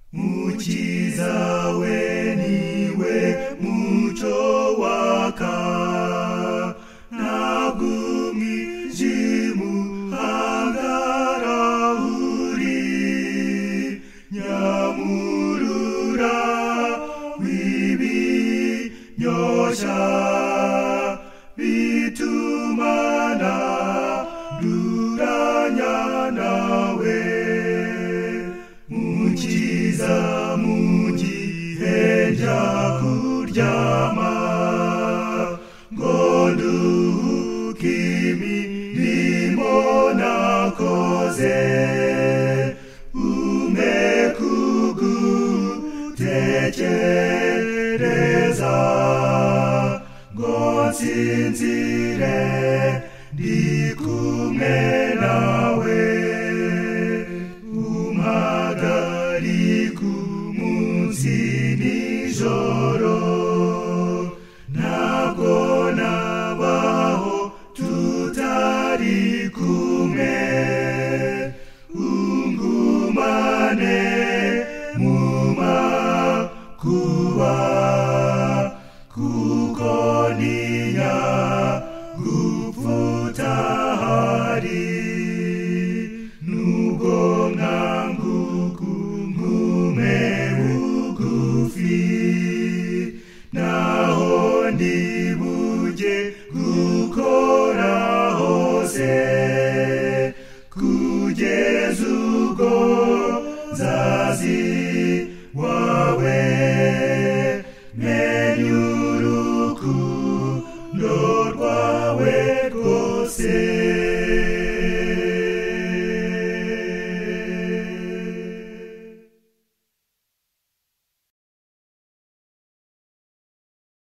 Mukiza we niwe muco waka, ntabwo umwijima uhangara uri, nyamurura w'ibinyosha bitumana duranya nawe. Mukiza mu gihe njya kuryama, ngo nduhuke imirimo nakoze, umpe kugutekereza, ngo nsinzire ndi kumwe nawe. Umpagarike umunsi nijoro, ntabwo nabaho tutari kumwe. Ungumane mu makuba, kuko ntinya gupfa utahari. Nubwo mwanguka nkume bugufi, naho ndibuge gukora hose, kugeza ubwo nzazira